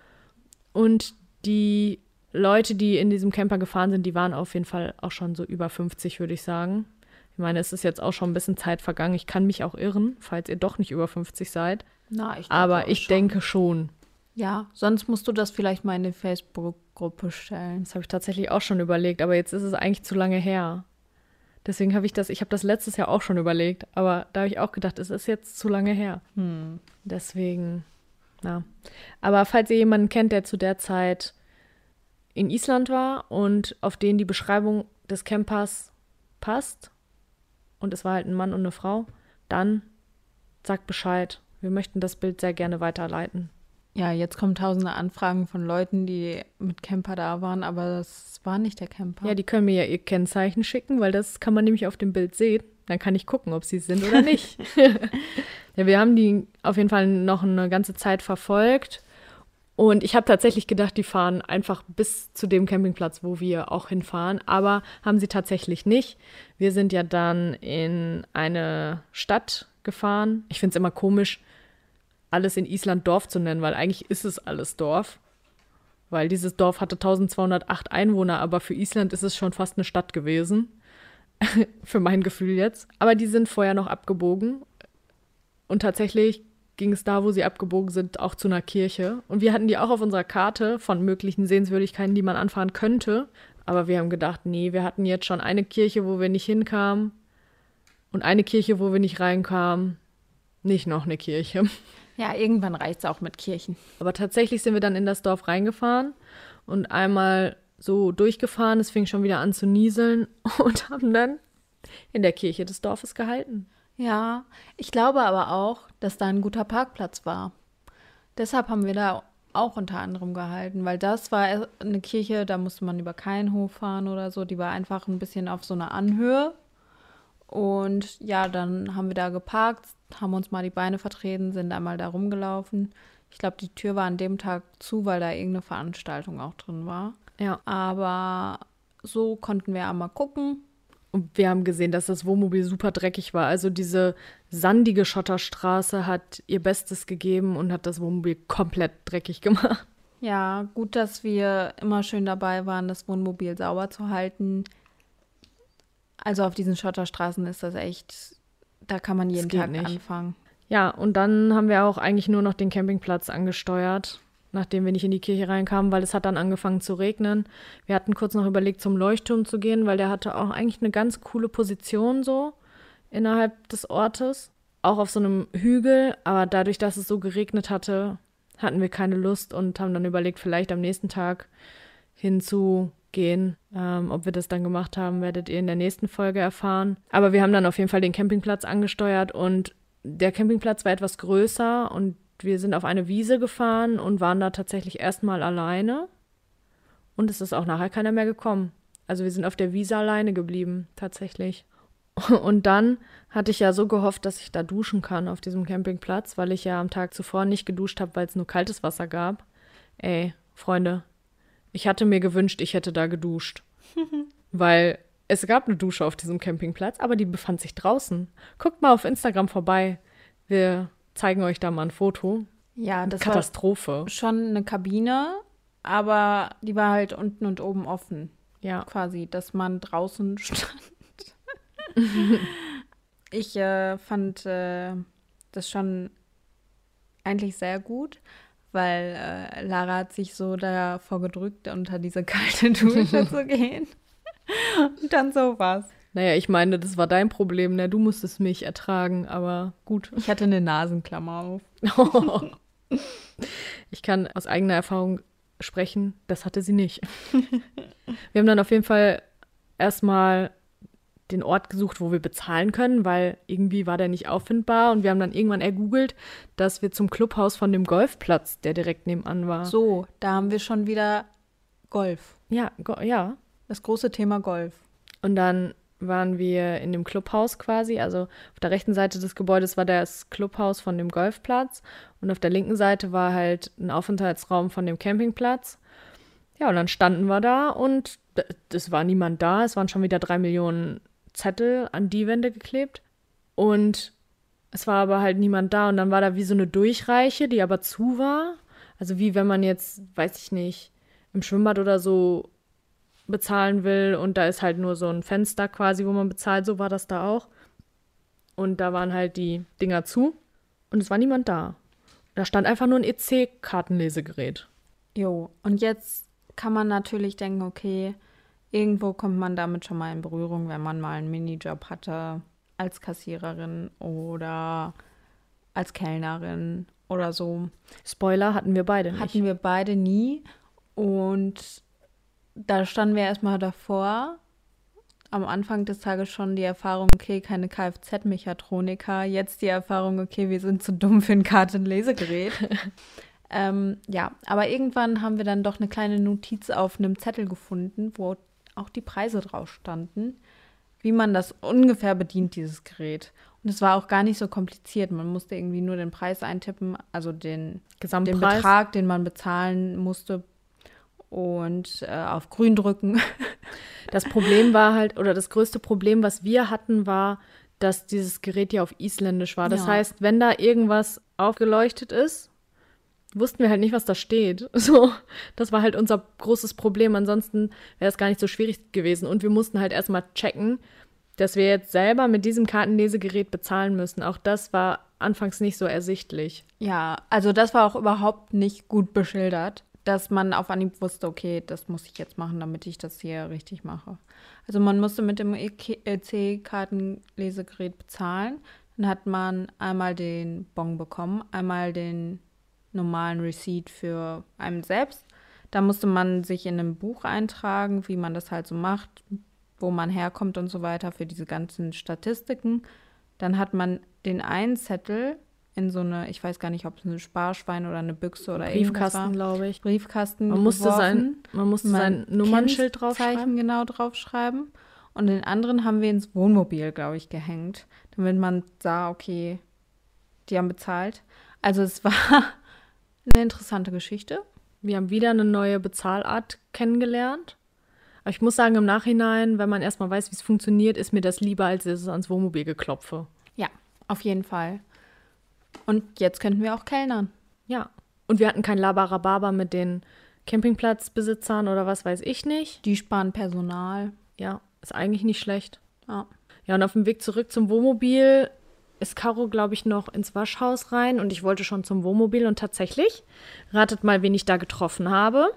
und die Leute, die in diesem Camper gefahren sind, die waren auf jeden Fall auch schon so über fünfzig, würde ich sagen. Ich meine, es ist jetzt auch schon ein bisschen Zeit vergangen. Ich kann mich auch irren, falls ihr doch nicht über fünfzig seid. Na, ich Aber ich schon. denke schon. Ja, sonst musst du das vielleicht mal in die Facebook-Gruppe stellen. Das habe ich tatsächlich auch schon überlegt, aber jetzt ist es eigentlich zu lange her. Deswegen habe ich das, ich habe das letztes Jahr auch schon überlegt, aber da habe ich auch gedacht, es ist jetzt zu lange her. Hm. Deswegen, ja. Aber falls ihr jemanden kennt, der zu der Zeit in Island war und auf den die Beschreibung des Campers passt, und es war halt ein Mann und eine Frau, dann sagt Bescheid. Wir möchten das Bild sehr gerne weiterleiten. Ja, jetzt kommen tausende Anfragen von Leuten, die mit Camper da waren, aber das war nicht der Camper. Ja, die können mir ja ihr Kennzeichen schicken, weil das kann man nämlich auf dem Bild sehen. Dann kann ich gucken, ob sie es sind oder nicht. Ja, wir haben die auf jeden Fall noch eine ganze Zeit verfolgt. Und ich habe tatsächlich gedacht, die fahren einfach bis zu dem Campingplatz, wo wir auch hinfahren. Aber haben sie tatsächlich nicht. Wir sind ja dann in eine Stadt gefahren. Ich finde es immer komisch, alles in Island Dorf zu nennen, weil eigentlich ist es alles Dorf. Weil dieses Dorf hatte eintausendzweihundertacht Einwohner, aber für Island ist es schon fast eine Stadt gewesen. Für mein Gefühl jetzt. Aber die sind vorher noch abgebogen. Und tatsächlich ging es da, wo sie abgebogen sind, auch zu einer Kirche. Und wir hatten die auch auf unserer Karte von möglichen Sehenswürdigkeiten, die man anfahren könnte. Aber wir haben gedacht, nee, wir hatten jetzt schon eine Kirche, wo wir nicht hinkamen und eine Kirche, wo wir nicht reinkamen. Nicht noch eine Kirche. Ja, irgendwann reicht es auch mit Kirchen. Aber tatsächlich sind wir dann in das Dorf reingefahren und einmal so durchgefahren. Es fing schon wieder an zu nieseln und haben dann in der Kirche des Dorfes gehalten. Ja, ich glaube aber auch, dass da ein guter Parkplatz war. Deshalb haben wir da auch unter anderem gehalten, weil das war eine Kirche, da musste man über keinen Hof fahren oder so. Die war einfach ein bisschen auf so einer Anhöhe. Und ja, dann haben wir da geparkt, haben uns mal die Beine vertreten, sind einmal da rumgelaufen. Ich glaube, die Tür war an dem Tag zu, weil da irgendeine Veranstaltung auch drin war. Ja. Aber so konnten wir einmal gucken. Und wir haben gesehen, dass das Wohnmobil super dreckig war. Also diese sandige Schotterstraße hat ihr Bestes gegeben und hat das Wohnmobil komplett dreckig gemacht. Ja, gut, dass wir immer schön dabei waren, das Wohnmobil sauber zu halten. Also auf diesen Schotterstraßen ist das echt, da kann man jeden Tag nicht. anfangen. Ja, und dann haben wir auch eigentlich nur noch den Campingplatz angesteuert, nachdem wir nicht in die Kirche reinkamen, weil es hat dann angefangen zu regnen. Wir hatten kurz noch überlegt, zum Leuchtturm zu gehen, weil der hatte auch eigentlich eine ganz coole Position so innerhalb des Ortes. Auch auf so einem Hügel, aber dadurch, dass es so geregnet hatte, hatten wir keine Lust und haben dann überlegt, vielleicht am nächsten Tag hinzugehen. Ähm, ob wir das dann gemacht haben, werdet ihr in der nächsten Folge erfahren. Aber wir haben dann auf jeden Fall den Campingplatz angesteuert und der Campingplatz war etwas größer und wir sind auf eine Wiese gefahren und waren da tatsächlich erstmal alleine. Und es ist auch nachher keiner mehr gekommen. Also wir sind auf der Wiese alleine geblieben, tatsächlich. Und dann hatte ich ja so gehofft, dass ich da duschen kann auf diesem Campingplatz, weil ich ja am Tag zuvor nicht geduscht habe, weil es nur kaltes Wasser gab. Ey, Freunde, ich hatte mir gewünscht, ich hätte da geduscht. Weil es gab eine Dusche auf diesem Campingplatz, aber die befand sich draußen. Guckt mal auf Instagram vorbei. Wir zeigen euch da mal ein Foto. Ja, das Katastrophe. war schon eine Kabine, aber die war halt unten und oben offen. Ja. Quasi, dass man draußen stand. Ich äh, fand äh, das schon eigentlich sehr gut, weil äh, Lara hat sich so davor gedrückt, unter diese kalte Dusche zu gehen. Und dann sowas. Naja, ich meine, das war dein Problem, ne? Du musstest mich ertragen, aber gut. Ich hatte eine Nasenklammer auf. Ich kann aus eigener Erfahrung sprechen, das hatte sie nicht. Wir haben dann auf jeden Fall erstmal den Ort gesucht, wo wir bezahlen können, weil irgendwie war der nicht auffindbar und wir haben dann irgendwann ergoogelt, dass wir zum Clubhaus von dem Golfplatz, der direkt nebenan war. So, da haben wir schon wieder Golf. Ja, go- ja. Das große Thema Golf. Und dann waren wir in dem Clubhaus quasi, also auf der rechten Seite des Gebäudes war das Clubhaus von dem Golfplatz und auf der linken Seite war halt ein Aufenthaltsraum von dem Campingplatz. Ja, und dann standen wir da und es war niemand da, es waren schon wieder drei Millionen Zettel an die Wände geklebt und es war aber halt niemand da und dann war da wie so eine Durchreiche, die aber zu war, also wie wenn man jetzt, weiß ich nicht, im Schwimmbad oder so bezahlen will und da ist halt nur so ein Fenster quasi, wo man bezahlt, so war das da auch. Und da waren halt die Dinger zu und es war niemand da. Da stand einfach nur ein E C-Kartenlesegerät. Jo, und jetzt kann man natürlich denken, okay, irgendwo kommt man damit schon mal in Berührung, wenn man mal einen Minijob hatte als Kassiererin oder als Kellnerin oder so. Spoiler, hatten wir beide nicht. Hatten wir beide nie und da standen wir erstmal davor, am Anfang des Tages schon die Erfahrung, okay, keine Kfz-Mechatroniker, jetzt die Erfahrung, okay, wir sind zu dumm für ein Kartenlesegerät. ähm, ja, aber irgendwann haben wir dann doch eine kleine Notiz auf einem Zettel gefunden, wo auch die Preise drauf standen, wie man das ungefähr bedient, dieses Gerät. Und es war auch gar nicht so kompliziert, man musste irgendwie nur den Preis eintippen, also den, Gesamtpreis. den Betrag, den man bezahlen musste, und äh, auf grün drücken. Das Problem war halt, oder das größte Problem, was wir hatten, war, dass dieses Gerät ja auf Isländisch war. Das Ja. heißt, wenn da irgendwas aufgeleuchtet ist, wussten wir halt nicht, was da steht. So, das war halt unser großes Problem. Ansonsten wäre es gar nicht so schwierig gewesen. Und wir mussten halt erstmal checken, dass wir jetzt selber mit diesem Kartenlesegerät bezahlen müssen. Auch das war anfangs nicht so ersichtlich. Ja, also das war auch überhaupt nicht gut beschildert, dass man auf Anhieb wusste, okay, das muss ich jetzt machen, damit ich das hier richtig mache. Also man musste mit dem E C-Kartenlesegerät bezahlen. Dann hat man einmal den Bon bekommen, einmal den normalen Receipt für einen selbst. Da musste man sich in einem Buch eintragen, wie man das halt so macht, wo man herkommt und so weiter für diese ganzen Statistiken. Dann hat man den einen Zettel in so eine, ich weiß gar nicht, ob es ein Sparschwein oder eine Büchse oder irgendwas war. Briefkasten, glaube ich. Briefkasten Man musste geworfen. sein, man musste sein Nummernschild draufschreiben. Kennzeichen genau draufschreiben. Und den anderen haben wir ins Wohnmobil, glaube ich, gehängt, damit man sah, okay, die haben bezahlt. Also es war eine interessante Geschichte. Wir haben wieder eine neue Bezahlart kennengelernt. Aber ich muss sagen, im Nachhinein, wenn man erstmal weiß, wie es funktioniert, ist mir das lieber, als es ans Wohnmobil geklopfe. Ja, auf jeden Fall. Und jetzt könnten wir auch kellnern. Ja. Und wir hatten kein Labarababa mit den Campingplatzbesitzern oder was weiß ich nicht. Die sparen Personal. Ja, ist eigentlich nicht schlecht. Ja. Ja, und auf dem Weg zurück zum Wohnmobil ist Caro, glaube ich, noch ins Waschhaus rein und ich wollte schon zum Wohnmobil und tatsächlich, ratet mal, wen ich da getroffen habe.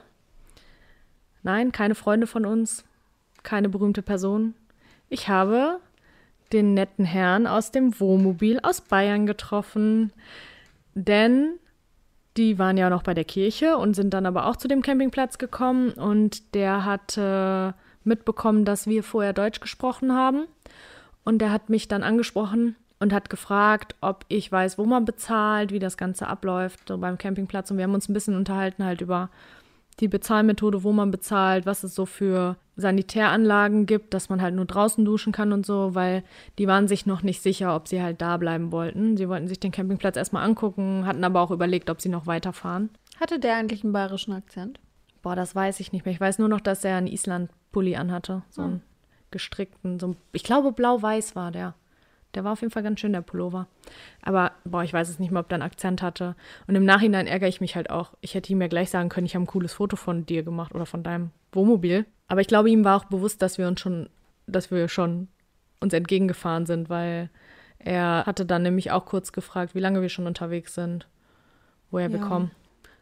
Nein, keine Freunde von uns, keine berühmte Person. Ich habe den netten Herrn aus dem Wohnmobil aus Bayern getroffen, denn die waren ja noch bei der Kirche und sind dann aber auch zu dem Campingplatz gekommen und der hatte mitbekommen, dass wir vorher Deutsch gesprochen haben und der hat mich dann angesprochen und hat gefragt, ob ich weiß, wo man bezahlt, wie das Ganze abläuft so beim Campingplatz und wir haben uns ein bisschen unterhalten halt über die Bezahlmethode, wo man bezahlt, was es so für Sanitäranlagen gibt, dass man halt nur draußen duschen kann und so, weil die waren sich noch nicht sicher, ob sie halt da bleiben wollten. Sie wollten sich den Campingplatz erstmal angucken, hatten aber auch überlegt, ob sie noch weiterfahren. Hatte der eigentlich einen bayerischen Akzent? Boah, das weiß ich nicht mehr. Ich weiß nur noch, dass er einen Island-Pulli anhatte, so einen gestrickten, so ein, ich glaube blau-weiß war der. Der war auf jeden Fall ganz schön, der Pullover. Aber, boah, ich weiß es nicht mehr, ob der einen Akzent hatte. Und im Nachhinein ärgere ich mich halt auch. Ich hätte ihm ja gleich sagen können, ich habe ein cooles Foto von dir gemacht oder von deinem Wohnmobil. Aber ich glaube, ihm war auch bewusst, dass wir uns schon, dass wir schon uns entgegengefahren sind, weil er hatte dann nämlich auch kurz gefragt, wie lange wir schon unterwegs sind, woher Ja. wir kommen.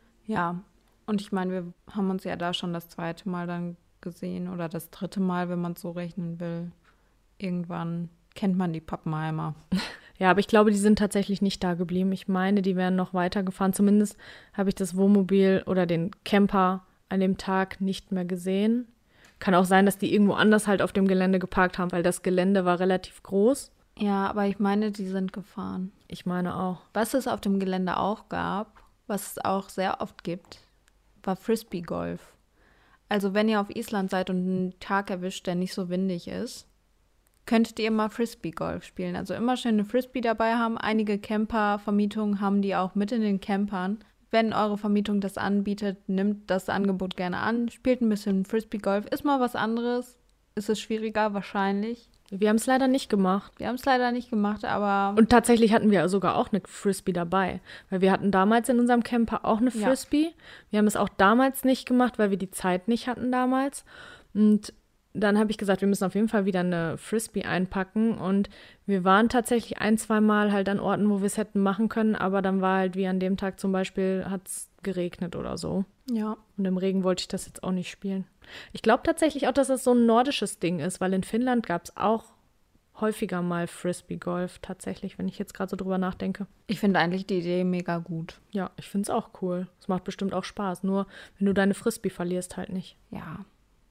Ja, und ich meine, wir haben uns ja da schon das zweite Mal dann gesehen oder das dritte Mal, wenn man es so rechnen will. Irgendwann kennt man die Pappenheimer. Ja, aber ich glaube, die sind tatsächlich nicht da geblieben. Ich meine, die wären noch weitergefahren. Zumindest habe ich das Wohnmobil oder den Camper an dem Tag nicht mehr gesehen. Kann auch sein, dass die irgendwo anders halt auf dem Gelände geparkt haben, weil das Gelände war relativ groß. Ja, aber ich meine, die sind gefahren. Ich meine auch. Was es auf dem Gelände auch gab, was es auch sehr oft gibt, war Frisbee-Golf. Also wenn ihr auf Island seid und einen Tag erwischt, der nicht so windig ist, könntet ihr mal Frisbee-Golf spielen. Also immer schön eine Frisbee dabei haben. Einige Camper-Vermietungen haben die auch mit in den Campern. Wenn eure Vermietung das anbietet, nimmt das Angebot gerne an. Spielt ein bisschen Frisbee-Golf. Ist mal was anderes. Ist es schwieriger? Wahrscheinlich. Wir haben es leider nicht gemacht. Wir haben es leider nicht gemacht, aber... Und tatsächlich hatten wir sogar auch eine Frisbee dabei. Weil wir hatten damals in unserem Camper auch eine Ja. Frisbee. Wir haben es auch damals nicht gemacht, weil wir die Zeit nicht hatten damals. Und dann habe ich gesagt, wir müssen auf jeden Fall wieder eine Frisbee einpacken. Und wir waren tatsächlich ein, zwei Mal halt an Orten, wo wir es hätten machen können. Aber dann war halt wie an dem Tag zum Beispiel, hat es geregnet oder so. Ja. Und im Regen wollte ich das jetzt auch nicht spielen. Ich glaube tatsächlich auch, dass das so ein nordisches Ding ist, weil in Finnland gab es auch häufiger mal Frisbee-Golf tatsächlich, wenn ich jetzt gerade so drüber nachdenke. Ich finde eigentlich die Idee mega gut. Ja, ich finde es auch cool. Es macht bestimmt auch Spaß. Nur, wenn du deine Frisbee verlierst, halt nicht. Ja.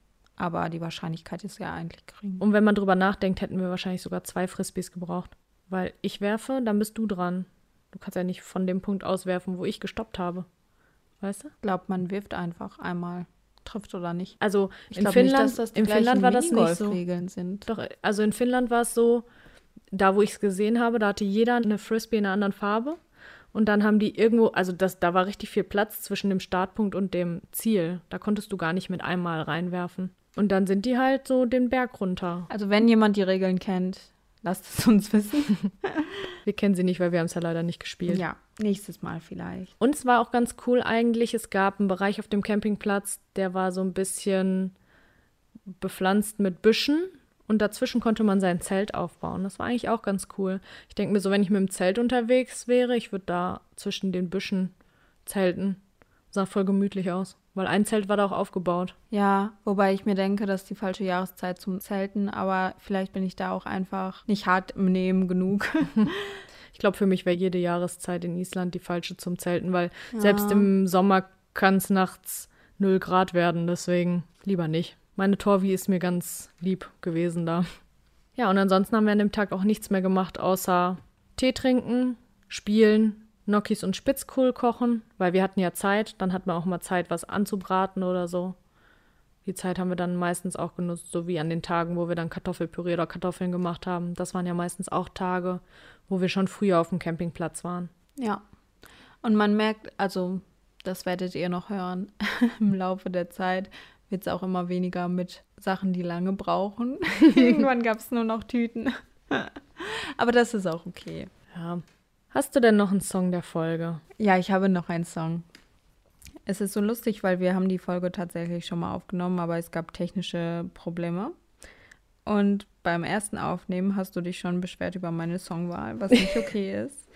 Aber die Wahrscheinlichkeit ist ja eigentlich gering. Und wenn man drüber nachdenkt, hätten wir wahrscheinlich sogar zwei Frisbees gebraucht. Weil ich werfe, dann bist du dran. Du kannst ja nicht von dem Punkt aus werfen, wo ich gestoppt habe. Weißt du? Ich glaube, man wirft einfach einmal. Trifft oder nicht. Also Ich in glaube nicht, Finnland, dass das die in Finnland gleichen war das nicht so. Minigolf-Regeln sind. Doch, also in Finnland war es so, da wo ich es gesehen habe, da hatte jeder eine Frisbee in einer anderen Farbe. Und dann haben die irgendwo, also das, da war richtig viel Platz zwischen dem Startpunkt und dem Ziel. Da konntest du gar nicht mit einmal reinwerfen. Und dann sind die halt so den Berg runter. Also wenn jemand die Regeln kennt, lasst es uns wissen. Wir kennen sie nicht, weil wir haben es ja leider nicht gespielt. Ja, nächstes Mal vielleicht. Und es war auch ganz cool eigentlich. Es gab einen Bereich auf dem Campingplatz, der war so ein bisschen bepflanzt mit Büschen. Und dazwischen konnte man sein Zelt aufbauen. Das war eigentlich auch ganz cool. Ich denke mir so, wenn ich mit dem Zelt unterwegs wäre, ich würde da zwischen den Büschen zelten. Sah voll gemütlich aus. Weil ein Zelt war da auch aufgebaut. Ja, wobei ich mir denke, das ist die falsche Jahreszeit zum Zelten, aber vielleicht bin ich da auch einfach nicht hart im Nehmen genug. Ich glaube, für mich wäre jede Jahreszeit in Island die falsche zum Zelten, weil Ja. selbst im Sommer kann es nachts null Grad werden, deswegen lieber nicht. Meine Torvi ist mir ganz lieb gewesen da. Ja, und ansonsten haben wir an dem Tag auch nichts mehr gemacht, außer Tee trinken, spielen, Gnocchis und Spitzkohl kochen, weil wir hatten ja Zeit. Dann hat man auch mal Zeit, was anzubraten oder so. Die Zeit haben wir dann meistens auch genutzt, so wie an den Tagen, wo wir dann Kartoffelpüree oder Kartoffeln gemacht haben. Das waren ja meistens auch Tage, wo wir schon früher auf dem Campingplatz waren. Ja. Und man merkt, also das werdet ihr noch hören, im Laufe der Zeit wird es auch immer weniger mit Sachen, die lange brauchen. Irgendwann gab es nur noch Tüten. Aber das ist auch okay. Ja. Hast du denn noch einen Song der Folge? Ja, ich habe noch einen Song. Es ist so lustig, weil wir haben die Folge tatsächlich schon mal aufgenommen, aber es gab technische Probleme. Und beim ersten Aufnehmen hast du dich schon beschwert über meine Songwahl, was nicht okay ist.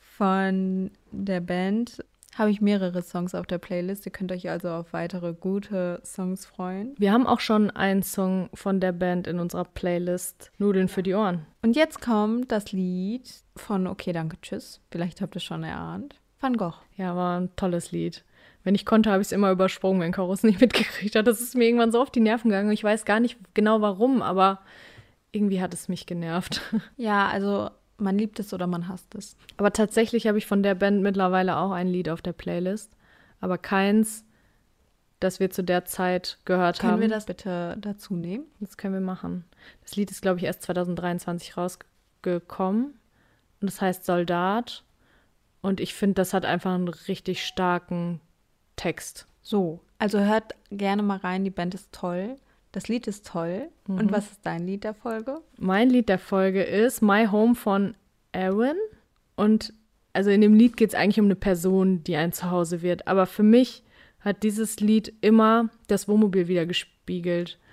Von der Band habe ich mehrere Songs auf der Playlist. Ihr könnt euch also auf weitere gute Songs freuen. Wir haben auch schon einen Song von der Band in unserer Playlist Nudeln für die Ohren. Und jetzt kommt das Lied von Okay, danke, tschüss. Vielleicht habt ihr es schon erahnt. Van Gogh. Ja, war ein tolles Lied. Wenn ich konnte, habe ich es immer übersprungen, wenn Karus nicht mitgekriegt hat. Das ist mir irgendwann so auf die Nerven gegangen. Ich weiß gar nicht genau warum, aber irgendwie hat es mich genervt. Ja, also man liebt es oder man hasst es. Aber tatsächlich habe ich von der Band mittlerweile auch ein Lied auf der Playlist. Aber keins, das wir zu der Zeit gehört Können haben. wir das bitte dazu nehmen? Das können wir machen. Das Lied ist, glaube ich, erst zwanzig dreiundzwanzig rausgekommen. Und das heißt Soldat. Und ich finde, das hat einfach einen richtig starken Text. So, also hört gerne mal rein, die Band ist toll. Das Lied ist toll. Mhm. Und was ist dein Lied der Folge? Mein Lied der Folge ist My Home von Aaron. Und also in dem Lied geht es eigentlich um eine Person, die ein Zuhause wird. Aber für mich hat dieses Lied immer das Wohnmobil wieder gespiegelt.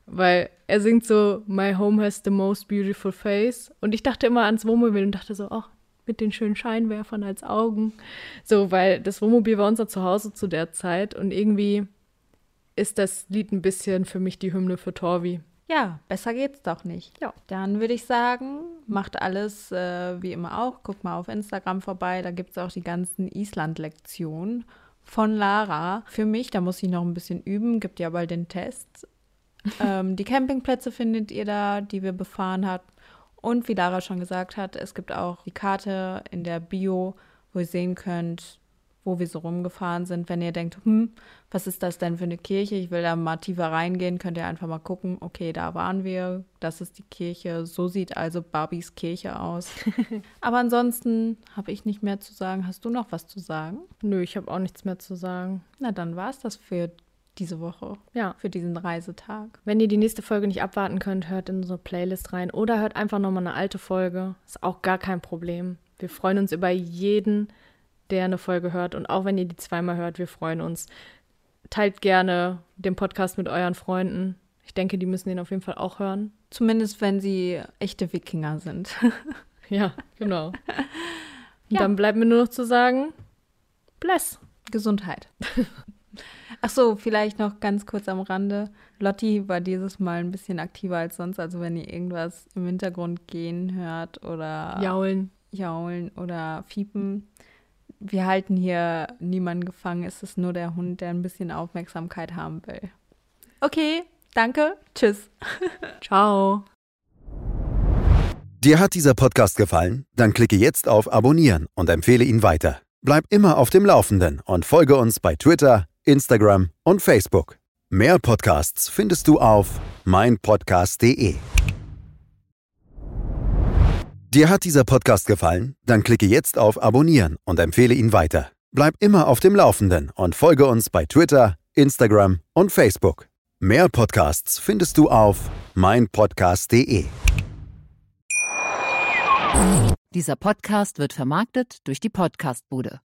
weil er singt so, my home has the most beautiful face. Und ich dachte immer ans Wohnmobil und dachte so, ach, mit den schönen Scheinwerfern als Augen. So, weil das Wohnmobil war unser Zuhause zu der Zeit und irgendwie ist das Lied ein bisschen für mich die Hymne für Torvi. Ja, besser geht's doch nicht. Ja. Dann würde ich sagen, macht alles äh, wie immer auch. Guckt mal auf Instagram vorbei, da gibt es auch die ganzen Island-Lektionen von Lara. Für mich, da muss ich noch ein bisschen üben, gibt ja bald den Test. ähm, die Campingplätze findet ihr da, die wir befahren haben. Und wie Lara schon gesagt hat, es gibt auch die Karte in der Bio, wo ihr sehen könnt, wo wir so rumgefahren sind. Wenn ihr denkt, hm, was ist das denn für eine Kirche? Ich will da mal tiefer reingehen, könnt ihr einfach mal gucken. Okay, da waren wir, das ist die Kirche. So sieht also Barbies Kirche aus. Aber ansonsten habe ich nicht mehr zu sagen. Hast du noch was zu sagen? Nö, ich habe auch nichts mehr zu sagen. Na, dann war es das für diese Woche. Ja. Für diesen Reisetag. Wenn ihr die nächste Folge nicht abwarten könnt, hört in unsere Playlist rein oder hört einfach nochmal eine alte Folge. Ist auch gar kein Problem. Wir freuen uns über jeden, der eine Folge hört. Und auch wenn ihr die zweimal hört, wir freuen uns. Teilt gerne den Podcast mit euren Freunden. Ich denke, die müssen den auf jeden Fall auch hören. Zumindest, wenn sie echte Wikinger sind. Ja, genau. Und ja. Dann bleibt mir nur noch zu sagen, bless. Gesundheit. Ach so, vielleicht noch ganz kurz am Rande. Lotti war dieses Mal ein bisschen aktiver als sonst. Also wenn ihr irgendwas im Hintergrund gehen hört oder Jaulen. Jaulen oder Fiepen. Wir halten hier niemanden gefangen. Es ist nur der Hund, der ein bisschen Aufmerksamkeit haben will. Okay, danke. Tschüss. Ciao. Dir hat dieser Podcast gefallen? Dann klicke jetzt auf Abonnieren und empfehle ihn weiter. Bleib immer auf dem Laufenden und folge uns bei Twitter, Instagram und Facebook. Mehr Podcasts findest du auf meinpodcast punkt de. Dir hat dieser Podcast gefallen? Dann klicke jetzt auf Abonnieren und empfehle ihn weiter. Bleib immer auf dem Laufenden und folge uns bei Twitter, Instagram und Facebook. Mehr Podcasts findest du auf meinpodcast punkt de. Dieser Podcast wird vermarktet durch die Podcast-Bude.